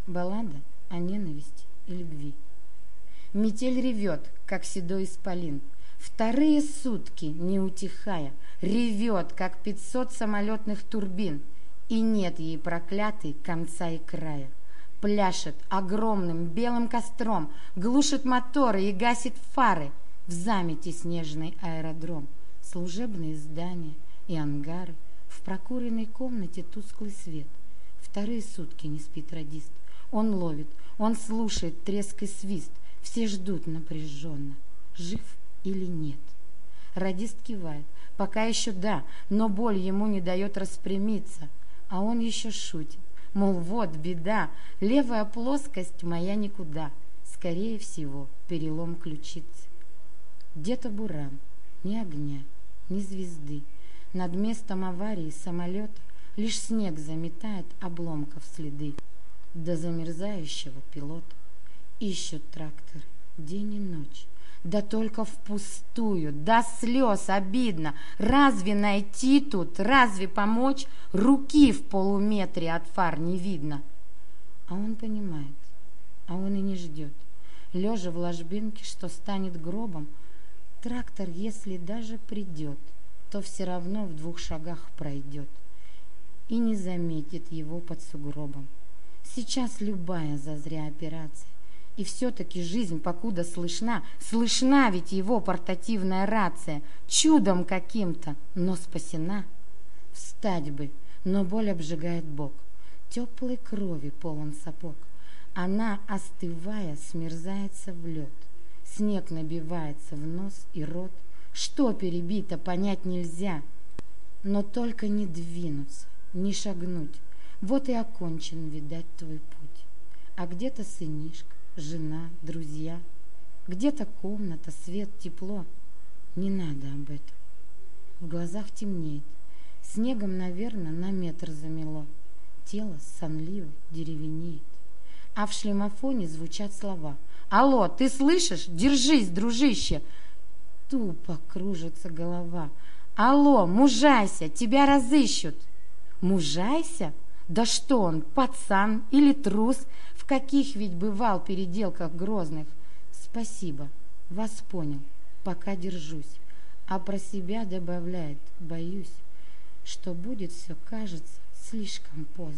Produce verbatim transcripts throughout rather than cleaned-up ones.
Баллада о ненависти и любви. Метель ревет, как седой исполин, вторые сутки, не утихая, ревет, как пятьсот самолетных турбин, и нет ей, проклятой, конца и края. Пляшет огромным белым костром, глушит моторы и гасит фары. В замете снежный аэродром, служебные здания и ангары, в прокуренной комнате тусклый свет. Вторые сутки не спит радист. Он ловит, он слушает треск и свист. Все ждут напряженно, жив или нет. Радист кивает, пока еще да, но боль ему не дает распрямиться. А он еще шутит, мол, вот беда, левая плоскость моя никуда. Скорее всего, перелом ключицы. Где-то буран, ни огня, ни звезды. Над местом аварии самолета лишь снег заметает обломков следы. До замерзающего пилота ищут тракторы день и ночь. Да только впустую, до слез обидно. Разве найти тут, разве помочь? Руки в полуметре от фар не видно. А он понимает, а он и не ждет. Лежа в ложбинке, что станет гробом, трактор, если даже придет, то все равно в двух шагах пройдет и не заметит его под сугробом. Сейчас любая зазря операция. И все-таки жизнь покуда слышна, слышна ведь его портативная рация, чудом каким-то, но спасена. Встать бы, но боль обжигает бок, теплой крови полон сапог. Она, остывая, смерзается в лед, снег набивается в нос и рот. Что перебито, понять нельзя, но только не двинуться, не шагнуть. Вот и окончен, видать, твой путь. А где-то сынишка, жена, друзья, где-то комната, свет, тепло. Не надо об этом. В глазах темнеет, снегом, наверное, на метр замело. Тело сонливо деревенеет. А в шлемофоне звучат слова: «Алло, ты слышишь? Держись, дружище!» Тупо кружится голова. «Алло, мужайся, тебя разыщут!» Мужайся? Да что он, пацан или трус? В каких ведь бывал переделках грозных? Спасибо, вас понял, пока держусь. А про себя добавляет: боюсь, что будет все, кажется, слишком поздно.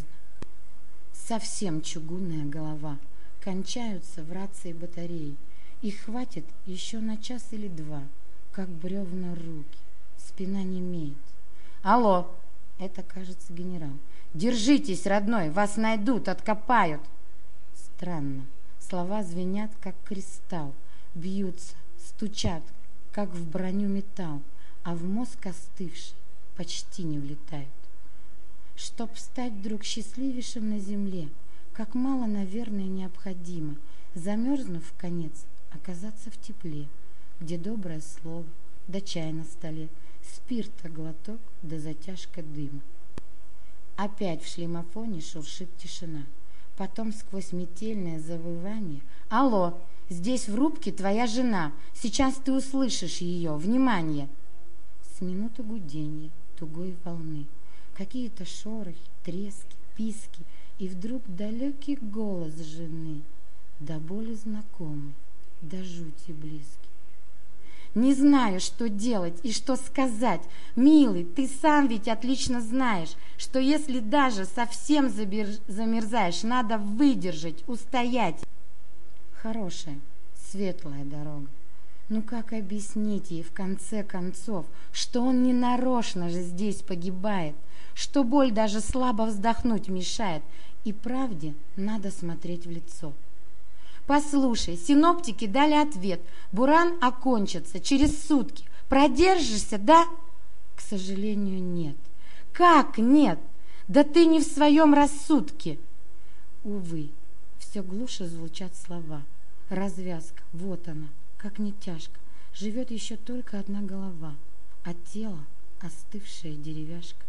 Совсем чугунная голова. Кончаются в рации батареи. Их хватит еще на час или два, как бревна руки. Спина немеет. «Алло!» — это, кажется, генерал. «Держитесь, родной, вас найдут, откопают!» Странно. Слова звенят, как кристалл, бьются, стучат, как в броню металл, а в мозг остывший почти не влетают. Чтоб стать вдруг счастливейшим на земле, как мало, наверное, необходимо, замерзнув в конец, оказаться в тепле, где доброе слово, да чай на столе, спирта глоток, да затяжка дыма. Опять в шлемофоне шуршит тишина. Потом сквозь метельное завывание: «Алло, здесь в рубке твоя жена. Сейчас ты услышишь ее. Внимание!» С минуту гуденья тугой волны, какие-то шорохи, трески, писки, и вдруг далекий голос жены, до боли знакомый, до жути близкий. «Не знаю, что делать и что сказать. Милый, ты сам ведь отлично знаешь, что если даже совсем замерзаешь, надо выдержать, устоять». Хорошая, светлая дорога. Ну как объяснить ей в конце концов, что он не нарочно же здесь погибает, что боль даже слабо вздохнуть мешает, и правде надо смотреть в лицо. «Послушай, синоптики дали ответ. Буран окончится через сутки. Продержишься, да?» «К сожалению, нет». «Как нет? Да ты не в своем рассудке!» Увы, все глуше звучат слова. Развязка, вот она, как не тяжко. Живет еще только одна голова, а тело — остывшая деревяшка.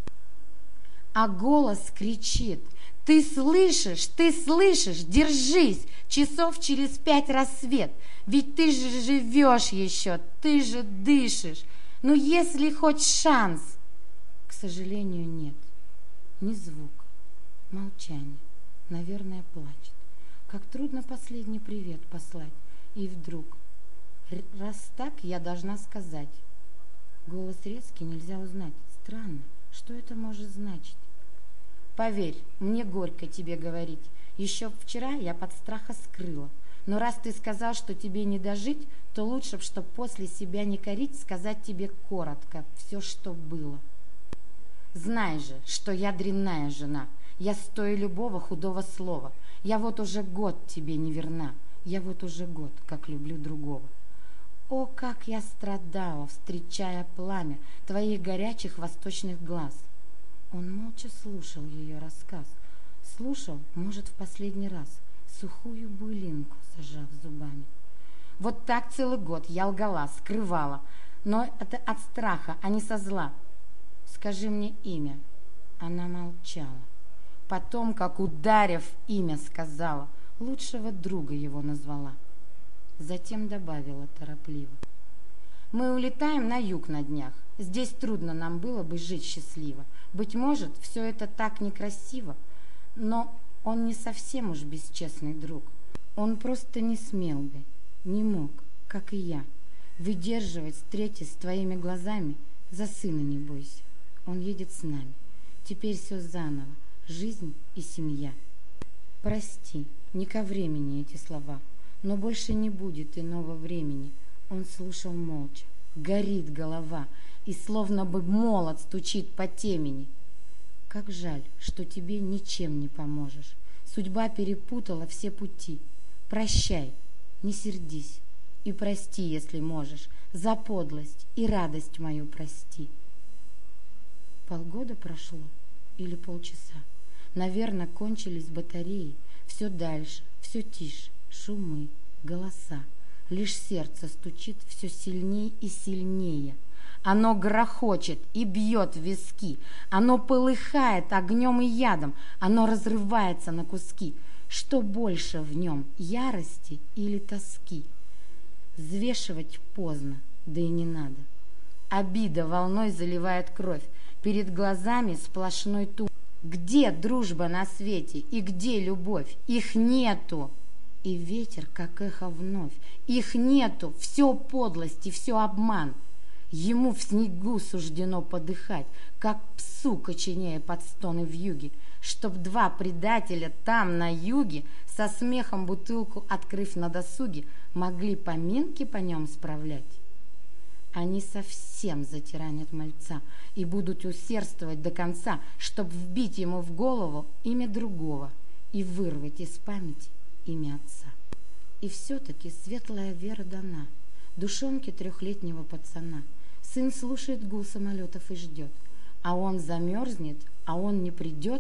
А голос кричит: «Ты слышишь, ты слышишь, держись! Часов через пять рассвет, ведь ты же живешь еще, ты же дышишь, ну если хоть шанс!» К сожалению, нет, ни звука, молчание, наверное, плачет. Как трудно последний привет послать. И вдруг, раз так, я должна сказать. Голос резкий, нельзя узнать. Странно, что это может значить? Поверь, мне горько тебе говорить. Еще вчера я под страха скрыла. Но раз ты сказал, что тебе не дожить, то лучше, чтоб после себя не корить, сказать тебе коротко все, что было. Знай же, что я дрянная жена. Я стою любого худого слова. Я вот уже год тебе не верна. Я вот уже год, как люблю другого. О, как я страдала, встречая пламя твоих горячих восточных глаз. Он молча слушал ее рассказ. Слушал, может, в последний раз, сухую былинку зажав зубами. Вот так целый год я лгала, скрывала, но это от страха, а не со зла. Скажи мне имя. Она молчала. Потом, как ударив, имя сказала, лучшего друга его назвала. Затем добавила торопливо. Мы улетаем на юг на днях. Здесь трудно нам было бы жить счастливо. Быть может, все это так некрасиво, но он не совсем уж бесчестный друг. Он просто не смел бы, не мог, как и я, выдерживать, встретясь с твоими глазами. За сына не бойся, он едет с нами. Теперь все заново, жизнь и семья. Прости, не ко времени эти слова, но больше не будет иного времени. Он слушал молча, горит голова, и словно бы молот стучит по темени. Как жаль, что тебе ничем не поможешь. Судьба перепутала все пути. Прощай, не сердись, и прости, если можешь, за подлость и радость мою прости. Полгода прошло или полчаса. Наверное, кончились батареи. Все дальше, все тише, шумы, голоса. Лишь сердце стучит все сильней и сильнее. Оно грохочет и бьет в виски. Оно полыхает огнем и ядом. Оно разрывается на куски. Что больше в нем, ярости или тоски? Взвешивать поздно, да и не надо. Обида волной заливает кровь. Перед глазами сплошной туман. Где дружба на свете и где любовь? Их нету. И ветер, как эхо вновь. Их нету, все подлость и все обман. Ему в снегу суждено подыхать, как псу коченея под стоны вьюги, чтоб два предателя там, на юге, со смехом бутылку открыв на досуге, могли поминки по нем справлять. Они совсем затиранят мальца и будут усердствовать до конца, чтоб вбить ему в голову имя другого и вырвать из памяти имя отца. И все-таки светлая вера дана душонке трехлетнего пацана. Сын слушает гул самолетов и ждет, а он замерзнет, а он не придет.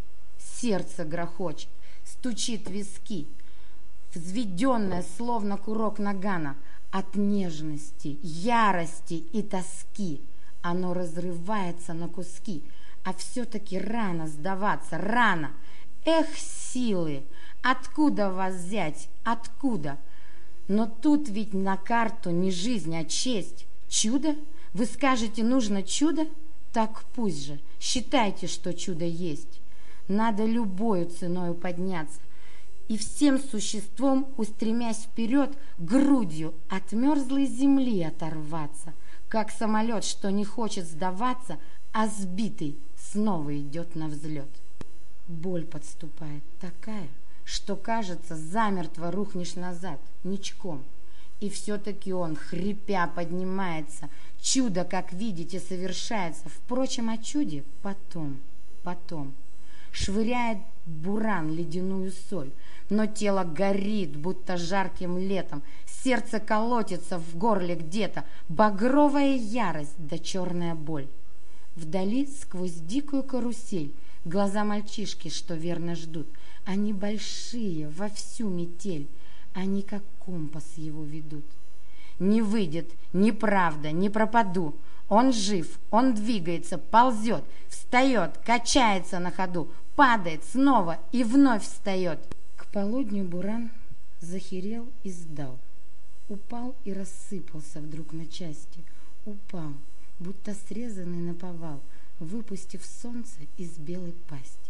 Сердце грохочет, стучит виски, взведенное, словно курок нагана, от нежности, ярости и тоски. Оно разрывается на куски, а все-таки рано сдаваться, рано. Эх, силы! Откуда вас взять? Откуда? Но тут ведь на карту не жизнь, а честь. Чудо? Вы скажете, нужно чудо? Так пусть же, считайте, что чудо есть. Надо любою ценою подняться и всем существом, устремясь вперед, грудью от мерзлой земли оторваться, как самолет, что не хочет сдаваться, а сбитый снова идет на взлет. Боль подступает такая, что, кажется, замертво рухнешь назад, ничком. И все-таки он, хрипя, поднимается. Чудо, как видите, совершается. Впрочем, о чуде потом, потом. Швыряет буран ледяную соль, но тело горит, будто жарким летом. Сердце колотится в горле где-то. Багровая ярость да черная боль. Вдали, сквозь дикую карусель, глаза мальчишки, что верно ждут. Они большие, во всю метель. Они как компас его ведут. Не выйдет, неправда, не пропаду. Он жив, он двигается, ползет, встает, качается на ходу, падает снова и вновь встает. К полудню буран захерел и сдал. Упал и рассыпался вдруг на части. Упал, будто срезанный наповал, выпустив солнце из белой пасти.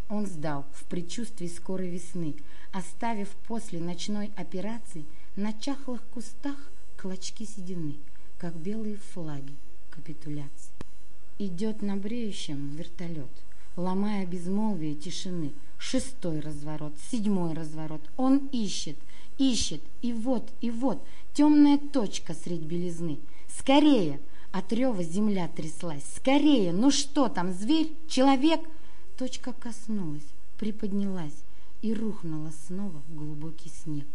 Он сдал в предчувствии скорой весны, оставив после ночной операции на чахлых кустах клочки седины, как белые флаги капитуляции. Идет на бреющем вертолет, ломая безмолвие тишины. Шестой разворот, седьмой разворот. Он ищет, ищет, и вот, и вот темная точка средь белизны. Скорее! От рева земля тряслась. Скорее! Ну что там, зверь? Человек? Точка коснулась, приподнялась и рухнула снова в глубокий снег.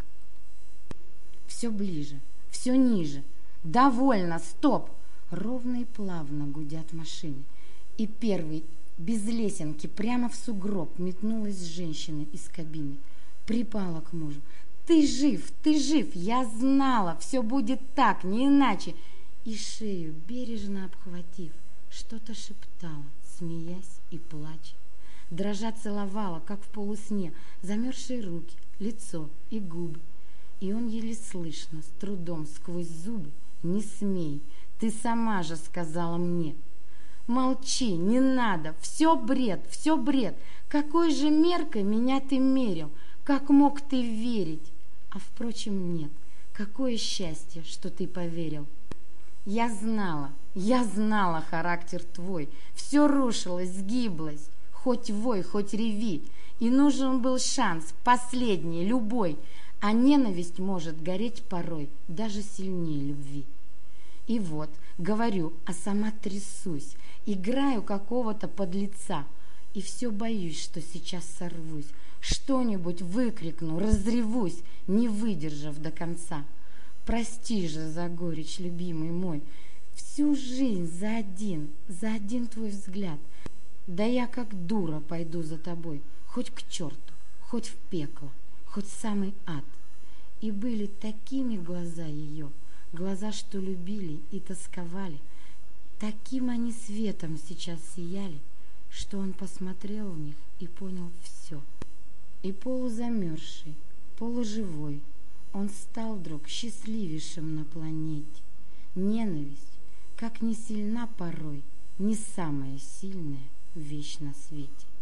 Все ближе, все ниже. Довольно, стоп! Ровно и плавно гудят машины. И первый, без лесенки, прямо в сугроб метнулась женщина из кабины. Припала к мужу. «Ты жив, ты жив! Я знала, все будет так, не иначе!» И шею, бережно обхватив, что-то шептала, смеясь и плача. Дрожа целовала, как в полусне, замерзшие руки, лицо и губы. И он еле слышно, с трудом, сквозь зубы: «Не смей, ты сама же сказала мне». «Молчи, не надо, все бред, все бред. Какой же меркой меня ты мерил? Как мог ты верить?» А впрочем, нет, какое счастье, что ты поверил. Я знала, я знала характер твой. Все рушилось, сгиблось, хоть вой, хоть реви. И нужен был шанс, последний, любой. А ненависть может гореть порой даже сильнее любви. И вот, говорю, а сама трясусь, играю какого-то подлеца. И все боюсь, что сейчас сорвусь, что-нибудь выкрикну, разревусь, не выдержав до конца. Прости же за горечь, любимый мой, всю жизнь за один, за один твой взгляд. Да я как дура пойду за тобой, хоть к черту, хоть в пекло, хоть в самый ад. И были такими глаза ее, глаза, что любили и тосковали. Таким они светом сейчас сияли, что он посмотрел в них и понял все. И полузамерзший, полуживой, он стал вдруг счастливейшим на планете. Ненависть, как ни сильна порой, не самая сильная вещь на свете.